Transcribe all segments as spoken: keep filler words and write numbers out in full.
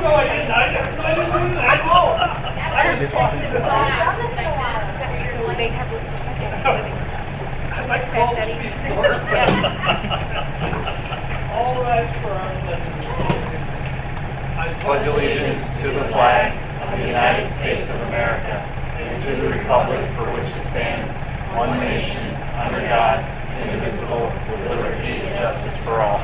no, I didn't. I didn't. I didn't do that. Oh, I was talking about it. So they have a I like call the speech board. All rise for our pledge. I pledge allegiance to the flag of the United States of America and to the republic for which it stands, one nation, under God, indivisible, with liberty and justice for all.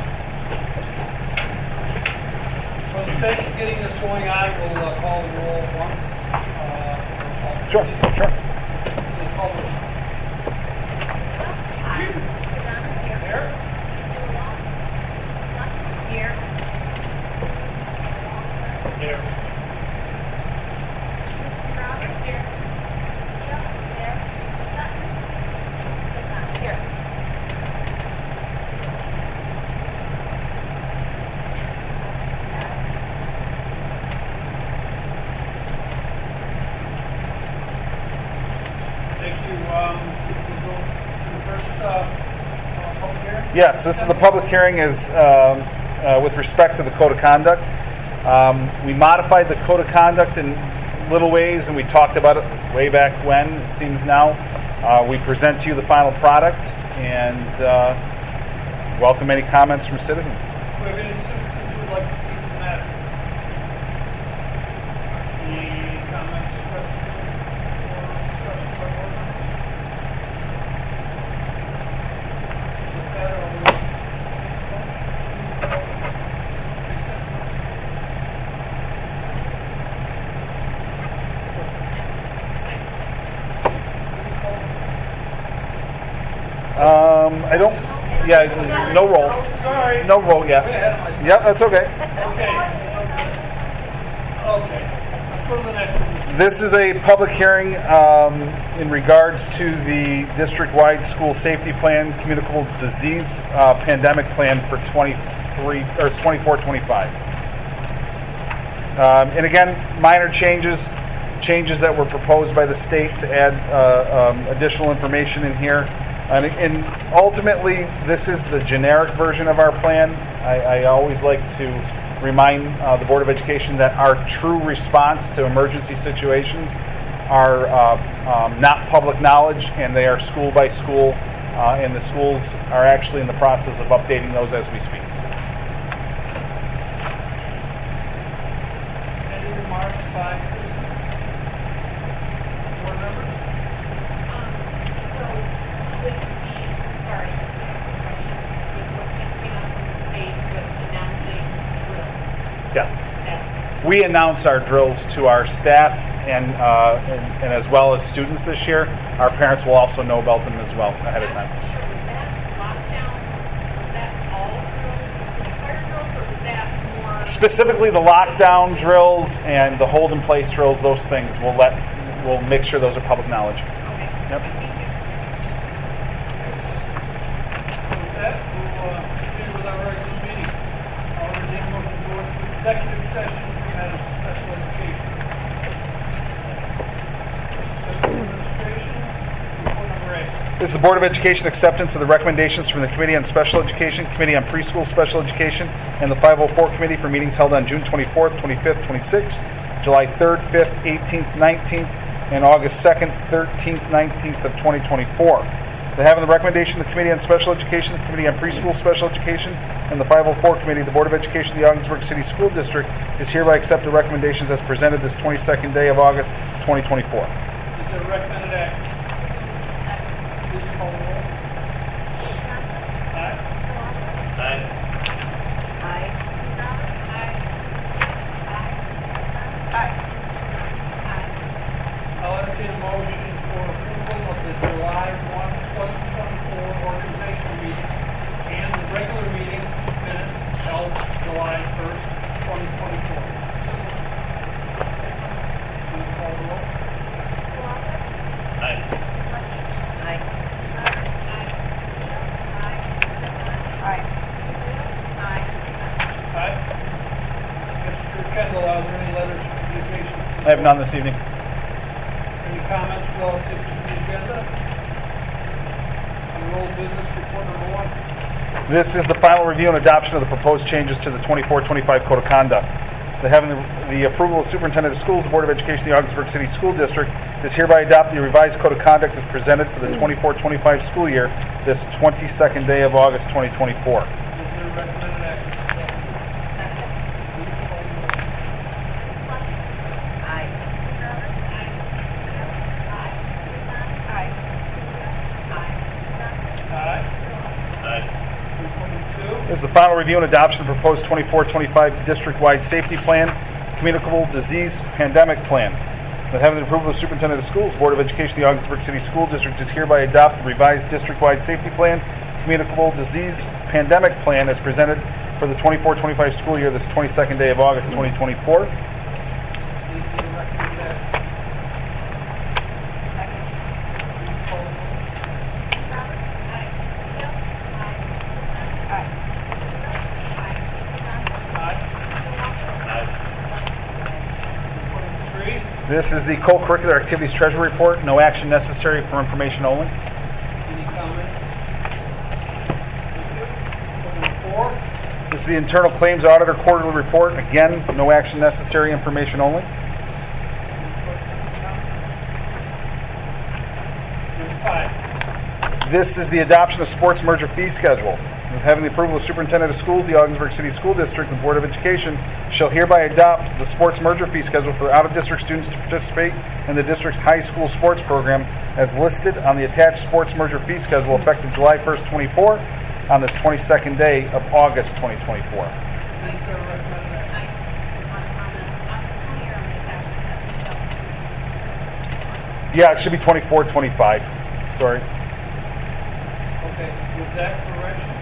For the sake of getting this going on, we'll uh, call the roll once. Uh, sure, sure. Please call the roll. Here. Here. Here. Missus Roberts? Here. Missus Steele? There. Mister Sutton? Missus Desai? Here. Thank you. Um, we'll go to the first uh, uh, public hearing. Yes, this is the public hearing is um, uh, with respect to the code of conduct. Um, we modified the code of conduct in little ways, and we talked about it way back when, it seems now. Uh, we present to you the final product, and uh, welcome any comments from citizens. Do we have any citizens who would like to speak to the matter? Any comments, questions, or discussion by board members? With that, I'll move to Um, I don't, yeah, no roll. Sorry. No roll yet. Way ahead of myself. Yep, that's okay. Okay. Okay. Let's go to the next one. This is a public hearing um, in regards to the district-wide school safety plan, communicable disease uh, pandemic plan for twenty-three or twenty-four twenty-five. Um, and again, minor changes, changes that were proposed by the state to add uh, um, additional information in here. And, and ultimately, this is the generic version of our plan. I, I always like to remind uh, the Board of Education that our true response to emergency situations are uh, um, not public knowledge, and they are school by school, uh, and the schools are actually in the process of updating those as we speak. Any remarks by citizens? Board members? So, with the, sorry, just a quick question. With what just came out from the state with announcing drills, Yes. that's, We announce our drills to our staff and, uh, and and as well as students this year. Our parents will also know about them as well ahead of I time. wasn't sure, was that lockdowns, was that all drills, including fire drills, or was that more? Specifically, the lockdown drills and the hold in place drills, those things, we'll let we'll make sure those are public knowledge. Okay. Yep. Thank you. With that, we'll uh, continue with our regular meeting. I'll entertain a motion to go into executive session as special education. Special administration, report number eight. This is the Board of Education acceptance of the recommendations from the Committee on Special Education, Committee on Preschool Special Education, and the five oh four Committee for meetings held on June twenty-fourth, twenty-fifth, twenty-sixth, July third, fifth, eighteenth, nineteenth, and August second, thirteenth, nineteenth of twenty twenty-four. They have in the recommendation of the Committee on Special Education, the Committee on Preschool Special Education, and the five oh four Committee, the Board of Education of the Ogdensburg City School District is hereby accept the recommendations as presented this twenty-second day of August, twenty twenty-four. Is there a recommended action? Please call the roll. Johnson? Aye. Mister Walker? Aye. Aye. Missus Roberts? Aye. Missus Steele? Aye. Missus Desai? Aye. Missus Desai? Aye. I'll entertain a motion for approval of the July first, twenty twenty-four organizational meeting and the regular meeting minutes held July first, twenty twenty-four. Please call the roll. Mister Walker? Aye. Missus Lucky? Aye. Missus Roberts? Aye. Missus Steele? Aye. Missus Desai? Aye. Mister Rizzuto? Aye. Mister Sutton? Aye. Mister Kendall, are there any letters of communications? I have none this evening. Any comments relative to the agenda? On roll business, report number one. This is the final review and adoption of the proposed changes to the twenty-four twenty-five Code of Conduct. that having the, the approval of superintendent of schools, the Board of Education of the Augsburg City School District is hereby adopt the revised code of conduct as presented for the twenty-four twenty-five school year this twenty-second day of August twenty twenty-four. Is there a recommended action? Second. Please call the roll. Missus Lucky? Aye. Missus Roberts? Aye. Missus Leo? Aye. Missus Desani? Aye. Missus Kuzma? Aye. Mister Johnson? Aye. Mister Walker? Aye. three twenty-two. This is the final review and adoption of the proposed twenty-four twenty-five district-wide safety plan, communicable disease pandemic plan. That having the approval of the superintendent of schools, Board of Education of the Augsburg City School District is hereby adopt the revised district-wide safety plan, communicable disease pandemic plan as presented for the twenty-four twenty-five school year this twenty-second day of August twenty twenty-four. Is there a recommended action? Second. Please call the roll. Missus Roberts? Aye. Missus Leo? Aye. Missus Desani? Aye. Mister Kuzma? Aye. Mister Johnson? Aye. Mister Walker? Aye. Missus Lucky? three twenty-three. This is the co-curricular activities treasury report. No action necessary for information only. Any comments? Thank you. Four. This is the internal claims auditor quarterly report. Again, no action necessary, information only. Number five. This is the adoption of sports merger fee schedule. With having the approval of superintendent of schools, the Augsburg City School District, the Board of Education shall hereby adopt the sports merger fee schedule for out-of-district students to participate in the district's high school sports program as listed on the attached sports merger fee schedule effective July first, twenty-four on this twenty-second day of August twenty twenty-four. Is there a recommended action? I just want to comment on this one year on the attachment. Yeah, it should be twenty-four twenty-five. Sorry. Okay, with that correction.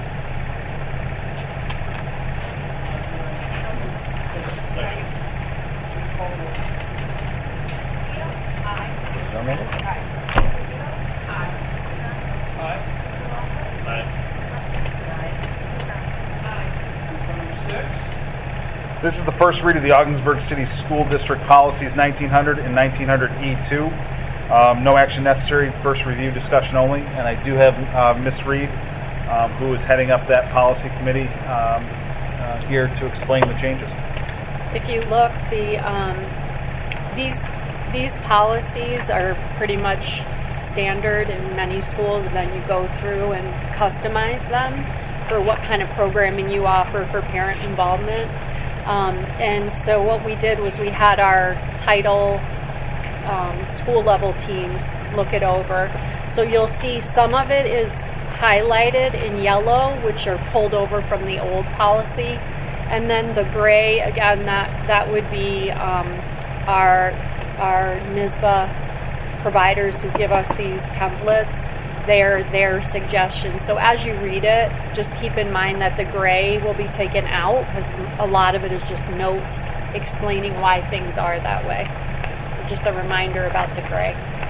Please call the roll. Missus Leo? Aye. Missus Aye. Missus Leo? Aye. Mister Johnson? Aye. Mister Walker? Aye. Missus Lucky? Aye. Missus Roberts? Aye. three twenty-six. This is the first read of the Augsburg City School District Policies nineteen hundred and nineteen hundred E two. Um, no action necessary, first review, discussion only. And I do have uh, Miz Reed, um, who is heading up that policy committee, um, uh, here to explain the changes. If you look, the um, these these policies are pretty much standard in many schools, and then you go through and customize them for what kind of programming you offer for parent involvement. Um, and so what we did was we had our title um, school level teams look it over. So you'll see some of it is highlighted in yellow, which are pulled over from the old policy. And then the gray, again, that, that would be um, our, our N I S B A providers who give us these templates. Their, their suggestions. So as you read it, just keep in mind that the gray will be taken out because a lot of it is just notes explaining why things are that way. So just a reminder about the gray.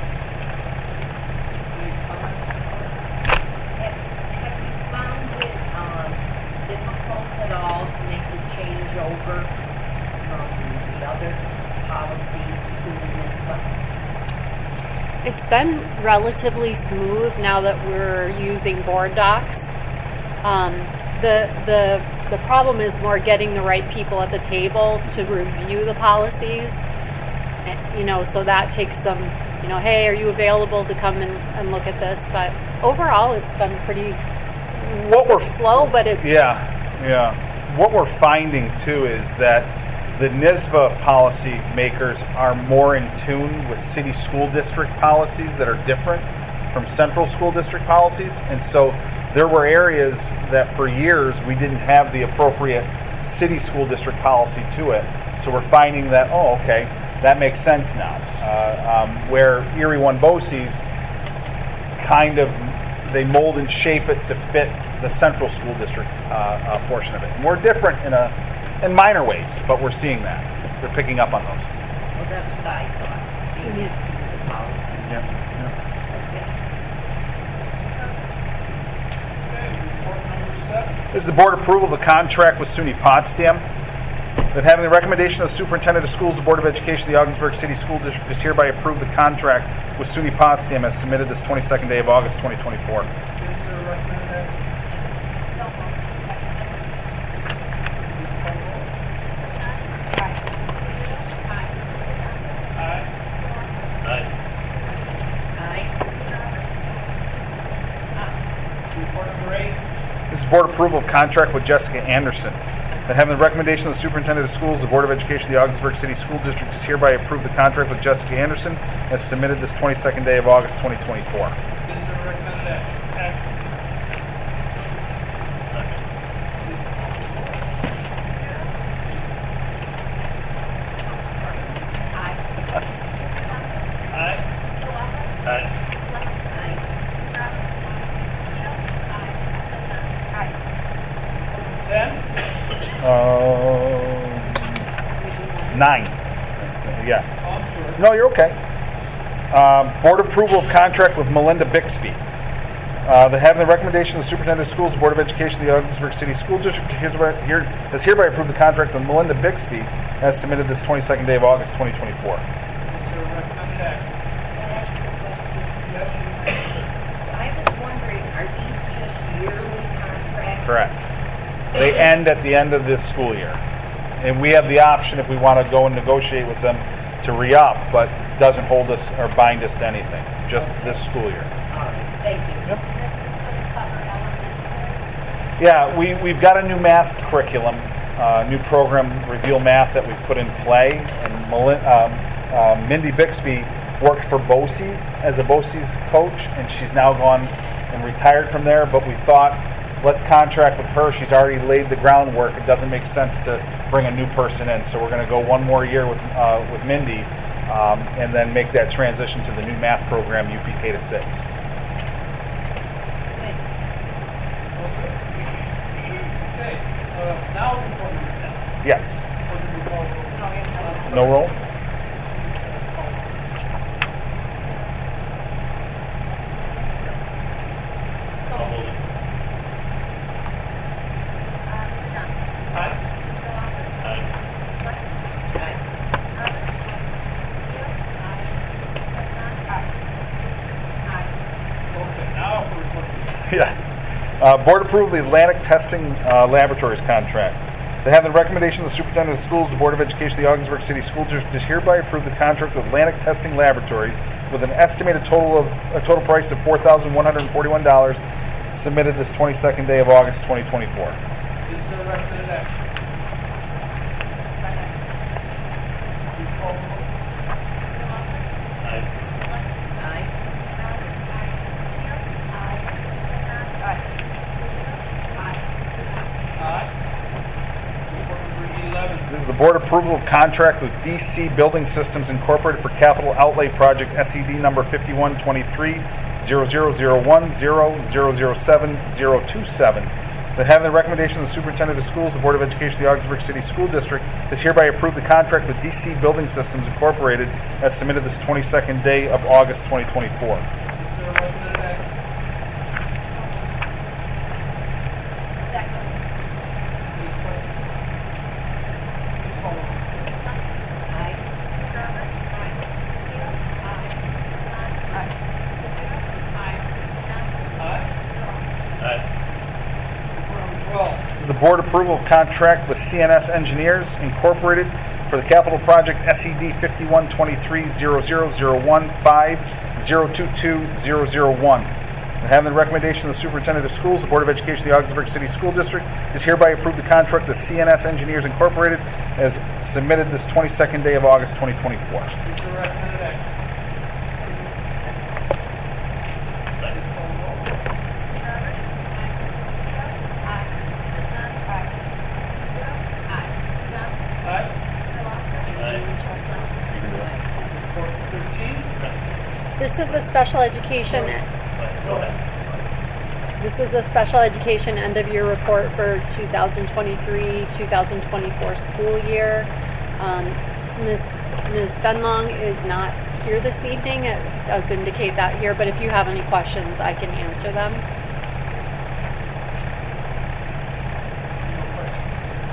Any comments? Have, have you found it um, difficult at all to make the change over from the other policies to the N I S B A? It's been relatively smooth now that we're using board docs. Um, the the the problem is more getting the right people at the table to review the policies. And, you know, so that takes some, you know, hey, are you available to come and, and look at this? But overall, it's been pretty What we're slow, but it's Yeah, yeah. What we're finding too is that the N I S B A policy makers are more in tune with city school district policies that are different from central school district policies. And so there were areas that for years we didn't have the appropriate city school district policy to it. So we're finding that, oh, okay, that makes sense now. Uh, um, where Erie One BOCES kind of, they mold and shape it to fit the central school district uh, uh, portion of it. And we're different in a in minor ways, but we're seeing that. They're picking up on those. Well, that's what I thought. Being the policy. Yeah. Okay, report number seven. This is the board approval of the contract with SUNY Potsdam. That having the recommendation of the superintendent of schools, the Board of Education of the Augsburg City School District is hereby approve the contract with SUNY Potsdam as submitted this twenty-second day of August twenty twenty-four. Is there a recommended action? Please call the roll. number eight. This is board approval of contract with Jessica Anderson. That having the recommendation of the superintendent of schools, the Board of Education of the Augsburg City School District is hereby approved the contract with Jessica Anderson as submitted this twenty-second day of August twenty twenty-four. Is there a recommended action? Action. Aye. Mister Johnson? Aye. Mister Walker? Aye. Missus Lechman? Aye. Missus Roberts? Missus Keto? Aye. Missus Costello? Aye. Ten. Uh, nine. That's, uh, yeah. Oh, I'm sorry. No, you're okay. Um, board approval of contract with Melinda Bixby. Uh, the having the recommendation of the superintendent of schools, the Board of Education of the Augsburg City School District hereby- here, has hereby approved the contract with Melinda Bixby as submitted this twenty-second day of August twenty twenty-four. Is there a recommended action? Can I ask this question? Yes, you may. I was wondering, are these just yearly contracts? Correct. They end at the end of this school year. And we have the option, if we want to go and negotiate with them, to re-up, but doesn't hold us or bind us to anything, just this school year. All right, thank you. Yep. This is going to cover elementary. Yeah, we, we've got a new math curriculum, uh, new program, Reveal Math, that we've put in play. And Melin, um, uh, Mindy Bixby worked for BOCES as a BOCES coach, and she's now gone and retired from there, but we thought, let's contract with her. She's already laid the groundwork. It doesn't make sense to bring a new person in. So we're going to go one more year with uh, with Mindy um, and then make that transition to the new math program, U P K to six. Okay. Uh, now report number ten. Yes. Or did we call roll? No roll? Uh, Mister Johnson? Aye. Mister Walker? Aye. Missus Lechman? Aye. Missus Roberts? Missus Keto? Aye. Missus Costello? Aye. Mister Fisher? Aye. Okay, now for report number ten. Yes. Uh, board approved the Atlantic Testing uh, Laboratories contract. They have the recommendation of the superintendent of schools, the Board of Education of the Augsburg City School District is hereby approve the contract with Atlantic Testing Laboratories with an estimated total of a total price of four thousand one hundred forty-one dollars, submitted this twenty-second day of August twenty twenty-four. Is there a recommended action? Please call the roll. Mister Walker? Aye. Missus Lechman? Aye. Missus Roberts? Aye. Missus Keto? Aye. Missus Costello? Aye. Mister Fisher? Aye. Mister Johnson? Aye. Report number eleven. This is the board approval of contract with D C Building Systems Incorporated for capital outlay project S E D number fifty-one twenty-three zero zero zero one zero zero zero seven zero two seven. That having the recommendation of the superintendent of schools, the Board of Education of the Augsburg City School District is hereby approved the contract with D C Building Systems Incorporated as submitted this twenty-second day of August twenty twenty-four. Is there a recommended action? Second. Any questions? Please call the roll. Missus Lechman? Aye. Mister Roberts? Aye. Missus Keto? Aye. Missus Costello? Aye. Mister Fisher? Aye. Mister Johnson? Aye. Mister Walker? Aye. Report number twelve. This is the board approval of contract with C N S Engineers Incorporated for the capital project S E D fifty-one twenty-three zero zero zero one five zero two two zero zero one. And having the recommendation of the superintendent of schools, the Board of Education of the Augsburg City School District is hereby approved the contract with C N S Engineers Incorporated as submitted this twenty-second day of August twenty twenty-four. Is there a recommended action? Second. Please call the roll. Mister Roberts? Aye. Missus Keto? Aye. Missus Costello? Aye. Mister Fisher? Aye. Mister Johnson? Aye. Mister Walker? Aye. Missus Lechman? Report thirteen. This is a special education. Go ahead. This is a special education end of year report for two thousand twenty-three two thousand twenty-four school year. Um, Miz Miz Fenlong is not here this evening. It does indicate that here, but if you have any questions, I can answer them. No questions.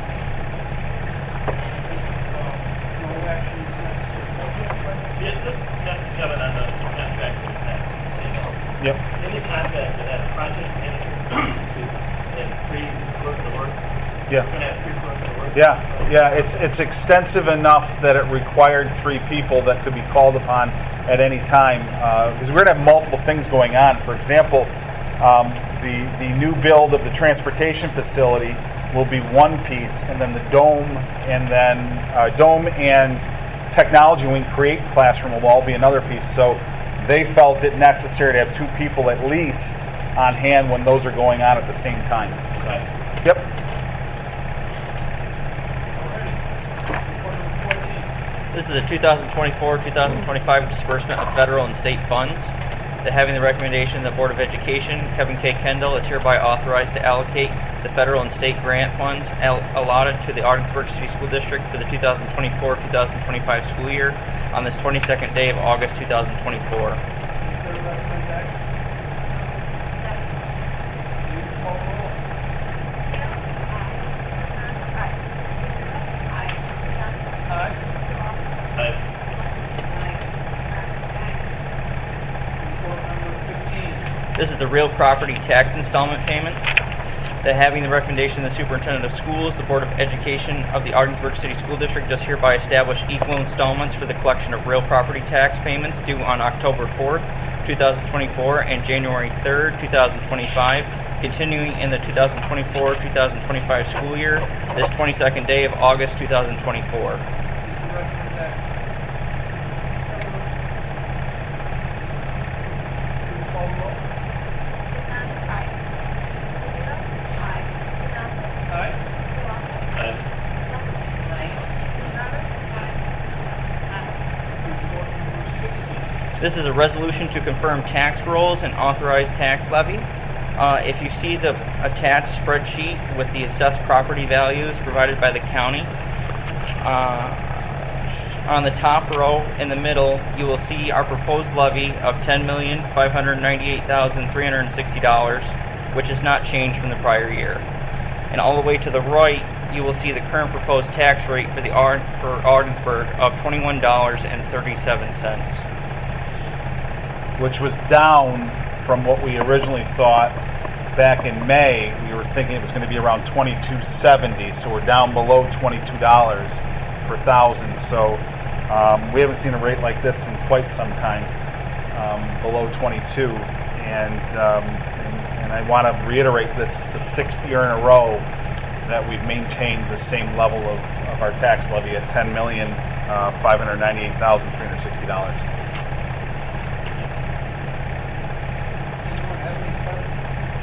Uh, No action is necessary. Yeah, just Ke- Kevin on the contract with Mass Casino. Yep. In the contract, it had a project manager, excuse me, and three clerk of the works. Yeah. We're gonna have three clerk of the works. Yeah, yeah, it's it's extensive enough that it required three people that could be called upon at any time because we're going to have multiple things going on. For example, um, the, the new build of the transportation facility will be one piece, and then the dome and then uh, dome and technology wing create classroom will all be another piece. So they felt it necessary to have two people at least on hand when those are going on at the same time. Right. Yep. Report number fourteen. This is the two thousand twenty-four two thousand twenty-five disbursement of federal and state funds. That having the recommendation of the Board of Education, Kevin K. Kendall is hereby authorized to allocate the federal and state grant funds al- allotted to the Ogdensburg City School District for the two thousand twenty-four two thousand twenty-five school year on this twenty-second day of August two thousand twenty-four. Consider recommend action. Please call the roll. Missus Gill? Aye. Missus Hassan? Aye. Missus Rizzo? Aye. Mister Johnson? Aye. Mister Walker? Aye. Missus Lechman? Aye. Missus Roberts? Aye. Report number fifteen. This is the real property tax installment payments. That having the recommendation of the Superintendent of Schools, the Board of Education of the Ogdensburg City School District does hereby establish equal installments for the collection of real property tax payments due on October fourth, two thousand twenty-four and January third, two thousand twenty-five, continuing in the two thousand twenty-four two thousand twenty-five school year, this twenty-second day of August two thousand twenty-four. Consider recommend action. Please call the roll. Missus Hassan? Aye. Missus Rizzo? Aye. Mister Johnson? Aye. Mister Walker? Aye. Missus Lechman? Aye. Missus Roberts? Aye. Mister Jones? Aye. Report number sixteen. This is a resolution to confirm tax rolls and authorize tax levy. Uh, if you see the attached spreadsheet with the assessed property values provided by the county, uh, on the top row in the middle, you will see our proposed levy of ten million five hundred ninety-eight thousand three hundred sixty dollars, which has not changed from the prior year. And all the way to the right, you will see the current proposed tax rate for the Ard- for Ogdensburg of twenty-one dollars and thirty-seven cents. Which was down from what we originally thought back in May. We were thinking it was going to be around twenty-two seventy, so we're down below twenty-two dollars per thousand. So um, we haven't seen a rate like this in quite some time, um, below twenty-two. And, um, and and I want to reiterate that's the sixth year in a row that we've maintained the same level of, of our tax levy at ten million five hundred ninety-eight thousand three hundred sixty dollars. Anyone have any questions?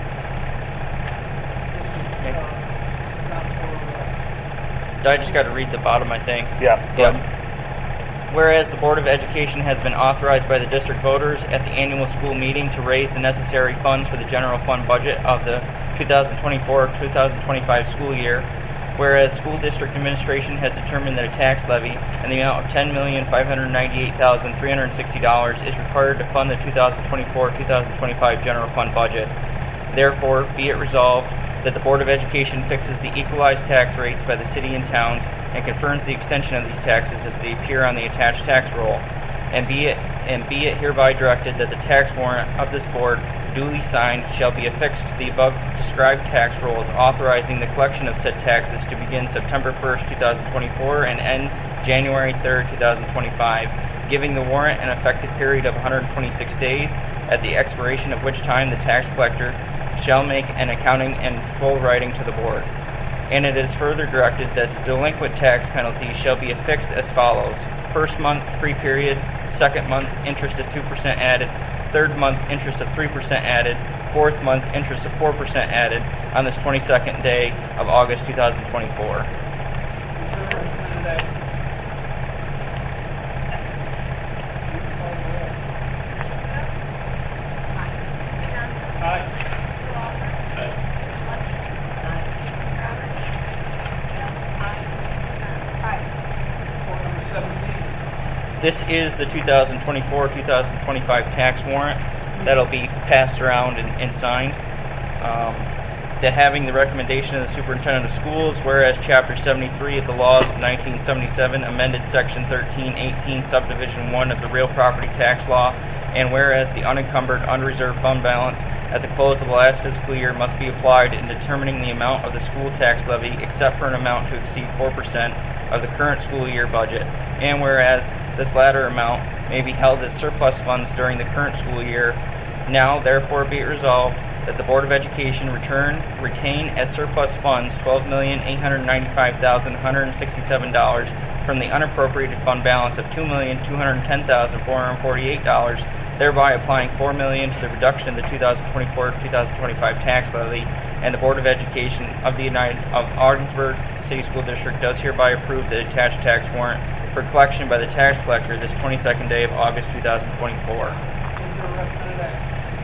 This is, uh, this is not for, uh, I just got to read the bottom, I think. Yeah. go Yep. ahead. Whereas the Board of Education has been authorized by the district voters at the annual school meeting to raise the necessary funds for the general fund budget of the two thousand twenty-four two thousand twenty-five school year, whereas school district administration has determined that a tax levy in the amount of ten million five hundred ninety-eight thousand three hundred sixty dollars is required to fund the two thousand twenty-four two thousand twenty-five general fund budget. Therefore, be it resolved that the Board of Education fixes the equalized tax rates by the city and towns and confirms the extension of these taxes as they appear on the attached tax roll, and be it and be it hereby directed that the tax warrant of this board, duly signed, shall be affixed to the above described tax rolls, authorizing the collection of said taxes to begin September first, two thousand twenty-four, and end January third, two thousand twenty-five, giving the warrant an effective period of one hundred twenty-six days, at the expiration of which time the tax collector shall make an accounting and full writing to the board. And it is further directed that the delinquent tax penalty shall be affixed as follows: first month free period, second month interest of two percent added, third month interest of three percent added, fourth month interest of four percent added on this twenty-second day of August two thousand twenty-four. consider recommend action. Please call the roll. Mister Rizzo? Aye. Mister Johnson? Aye. Mister Walker? Aye. Missus Lechman? Missus Roberts? Missus Gill? Aye. Missus Hassan? Aye. Report number seventeen. This is the two thousand twenty-four two thousand twenty-five tax warrant that'll be passed around and, and signed. Um, to having the recommendation of the Superintendent of Schools, whereas Chapter seventy-three of the laws of nineteen seventy-seven amended Section thirteen eighteen Subdivision one of the Real Property Tax Law, and whereas the unencumbered unreserved fund balance at the close of the last fiscal year must be applied in determining the amount of the school tax levy except for an amount to exceed four percent of the current school year budget, and whereas this latter amount may be held as surplus funds during the current school year, now therefore be it resolved that the Board of Education return retain as surplus funds twelve million eight hundred ninety-five thousand one hundred sixty-seven dollars from the unappropriated fund balance of two million two hundred ten thousand four hundred forty-eight dollars, thereby applying four million dollars to the reduction of the two thousand twenty-four to two thousand twenty-five tax levy. And the Board of Education of the United of Ogdensburg City School District does hereby approve the attached tax warrant for collection by the tax collector this twenty-second day of August two thousand twenty-four. Is there a recommended action?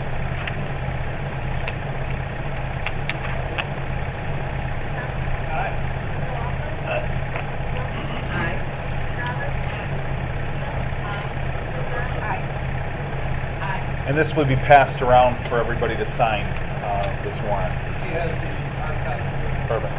Aye. Mister Walker? Aye. Missus Lumpkin? Aye. Mister Roberts? Aye. Missus Tisdale? Aye. Mister Booth? Aye. And this would be passed around for everybody to sign uh, this warrant. She has the hard copy. Perfect.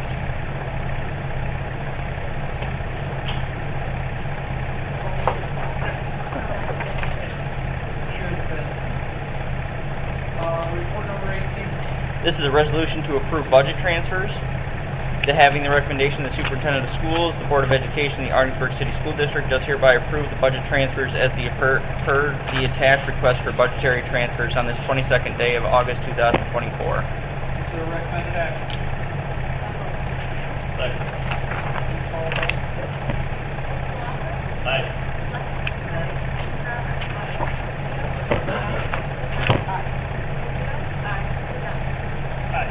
Should have been. Uh, report number eighteen. This is a resolution to approve budget transfers. To having the recommendation of the Superintendent of Schools, the Board of Education, the Ogdensburg City School District does hereby approve the budget transfers as the per, per the attached request for budgetary transfers on this twenty-second day of August two thousand twenty-four. Is there a recommended action? Second. Please call the roll. Mister Walker? Aye. Missus Lumpkin? Aye. Mister Roberts? Aye. Missus Tisdale? Aye. Missus Tisdale? Aye. Mister Booth? Aye. Mister Johnson? Aye.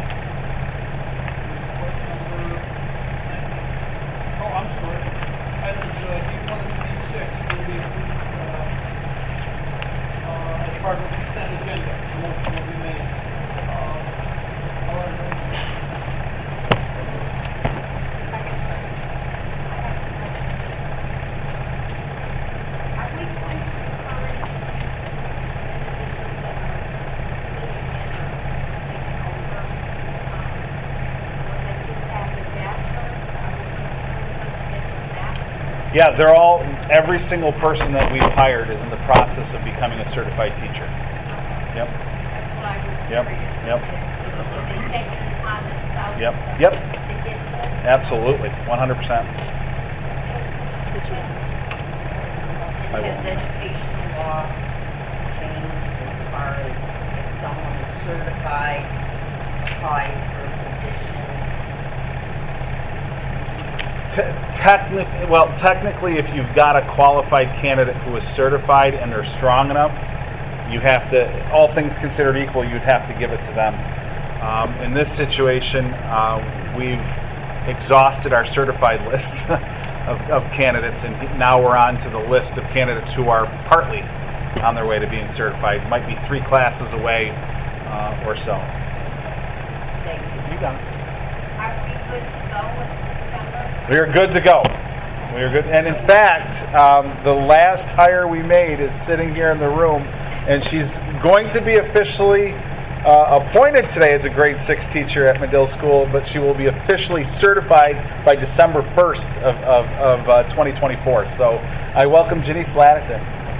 Report number nineteen. Oh, I'm sorry. Items uh, B one and B six will be approved uh, uh, as part of the consent agenda. The motion will be made. Uh, all in favor? Are we going to encourage these individuals that are sitting in or taking over, um, when they just have the bachelor's, are we going to encourage them to get their master's? Yeah, they're all, every single person that we've hired is in the process of becoming a certified teacher. Yep, That's what I was Yep, curious. yep. If they take it upon themselves Yep, to, yep. to get this. absolutely, one hundred percent. Good job. I will. Has educational law changed as far as if someone is certified, applies for a position? Te- technic- well, technically, if you've got a qualified candidate who is certified and they're strong enough, you have to, all things considered equal, you'd have to give it to them. Um, in this situation, uh, we've exhausted our certified list of, of candidates, and now we're on to the list of candidates who are partly on their way to being certified. Might be three classes away uh, or so. Thank you. You got it. Are we good to go in September? We are good to go. We are good. And in fact, um, the last hire we made is sitting here in the room, and she's going to be officially uh, appointed today as a grade six teacher at Medill School, but she will be officially certified by December first of, of, of uh, twenty twenty-four. So I welcome Janice Ladison.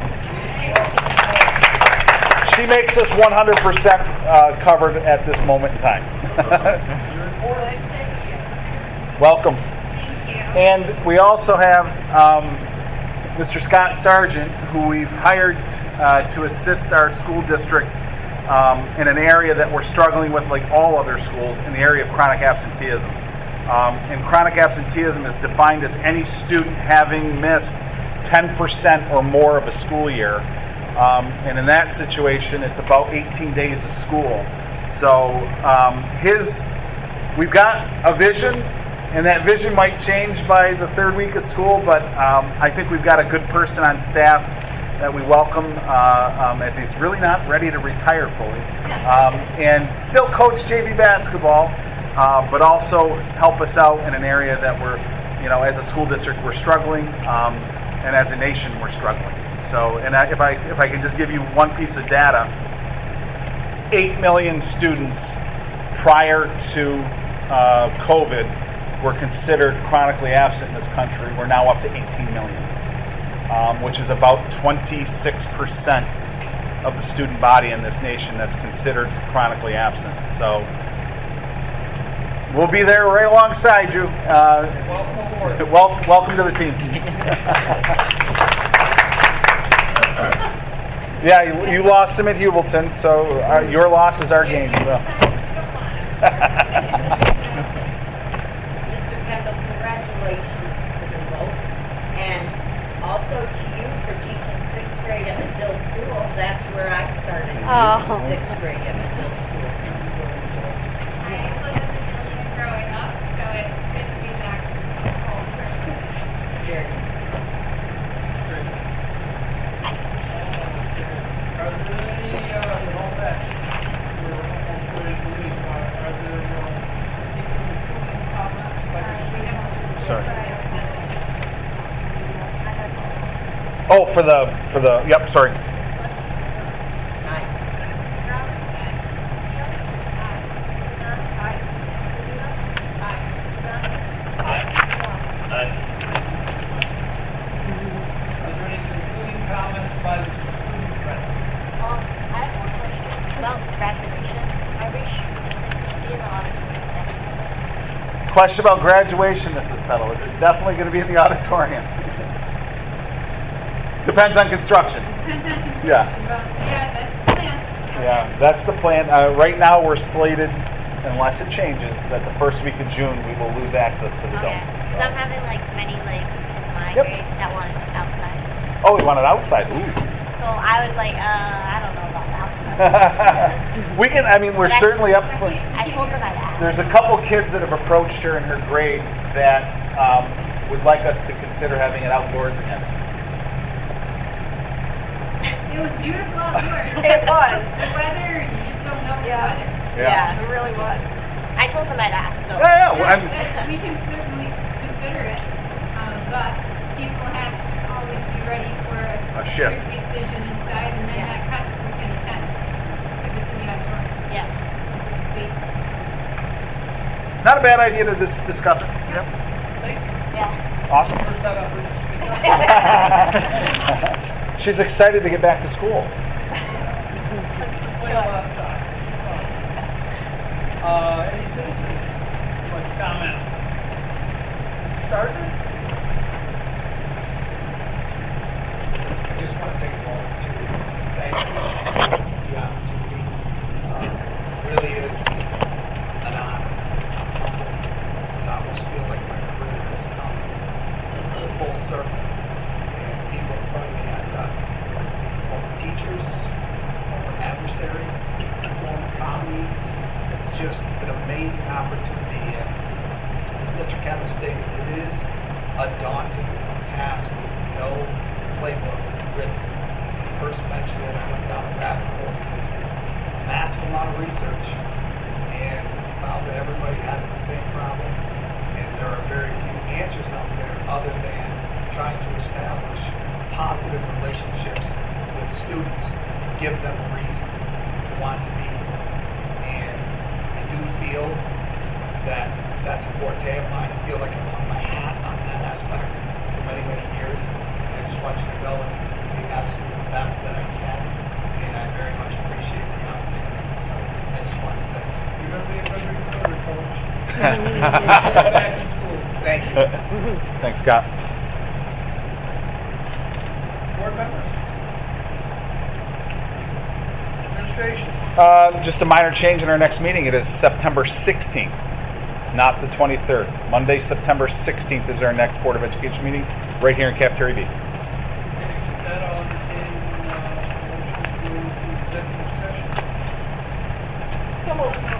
She makes us one hundred percent uh, covered at this moment in time. Your report. Good to hear. Welcome. Thank you. And we also have um, Mister Scott Sargent, who we've hired uh, to assist our school district um, in an area that we're struggling with, like all other schools, in the area of chronic absenteeism. Um, and chronic absenteeism is defined as any student having missed ten percent or more of a school year. Um, and in that situation, it's about eighteen days of school. So um, his, we've got a vision, and that vision might change by the third week of school, but um, I think we've got a good person on staff that we welcome uh, um, as he's really not ready to retire fully. Um, and still coach J V basketball, uh, but also help us out in an area that we're, you know, as a school district, we're struggling, um, and as a nation, we're struggling. So, and I, if I if I can just give you one piece of data, eight million students prior to uh, COVID were considered chronically absent in this country. We're now up to eighteen million, um, which is about twenty-six percent of the student body in this nation that's considered chronically absent. So we'll be there right alongside you. Uh, Welcome aboard. wel- welcome to the team. Yeah, you, you lost him at Hubleton, so uh, your loss is our gain. So. Mister Kendall, congratulations to the vote, and also to you for teaching sixth grade at Medill School. That's where I started, Oh. sixth grade at Medill School. I was a Brazilian growing up, so it's good to be back home. Very nice. Great. Are there any, uh, all that, we're almost ready to leave, uh, are there, uh, any concluding comments by the students? Sorry. Oh, for the for the yep. Sorry. Nice. Missus Roberts? Aye. Missus Beal? Aye. Missus Tizan? Aye. Missus Rizzuto? Aye. Mister Johnson? Aye. Mister Wong? Are there any concluding comments by the student rep? Um, I have one question about graduation. I wish it could be in the auditorium next year. Question about graduation, Missus Settle. Is it definitely going to be in the auditorium? Depends on construction. Depends on construction, Yeah. but yeah, that's the plan. Yeah, that's the plan. Uh, right now, we're slated, unless it changes, that the first week of June we will lose access to the Okay. dome. Because I'm having like many like kids in my Yep. grade that want it outside. Oh, we want it outside. Ooh. So I was like, uh, I don't know about the outside. We can. I mean, we're But I- certainly up for. I told them I'd ask. There's a couple kids that have approached her in her grade that um, would like us to consider having it outdoors again. It was beautiful outdoors. It was. The weather, you just don't know the Yeah. weather. Yeah, it really was. I told them I'd ask. So. Yeah, yeah. well, I'm, But we can certainly consider it, um, but people have to always be ready for a, A shift. quick decision inside, and then Yeah. that cuts we can attend if it's in the auditorium. Yeah. There's space. not a bad idea to dis- discuss it. Yep. Thank you. Yeah. Awesome. First time I've heard you speak up. She's excited to get back to school. Play outside. Uh, any citizens who like to comment? Mister Sargent? I just want to take a moment to thank you for the opportunity. Uh, really is an honor. I almost feel like my career has come full circle. And people in front of me, I've got former teachers, former adversaries, former colleagues. It's just an amazing opportunity. And as Mister Kendall stated, it is a daunting task with no playbook written. First mentioned it, I went down a rabbit hole, a massive amount of research, and found that everybody has the same problem, and there are very few answers out there other than trying to establish positive relationships with students to give them a reason to want to be here. And I do feel that that's a forte of mine. I feel like I've hung my hat on that aspect for many, many years. And I just want you to go and be the absolute best that I can. And I very much appreciate the opportunity. So I just want to thank you. You're going to be a good recruiter, coach. Get back to school. Thank you. Thanks, Scott. Board members? Administration? Uh, just a minor change in our next meeting. It is September sixteenth, not the twenty-third. Monday, September sixteenth is our next Board of Education meeting right here in Cafeteria B. Okay, with that, I'll entertain, uh, motion to go into executive session. So moved.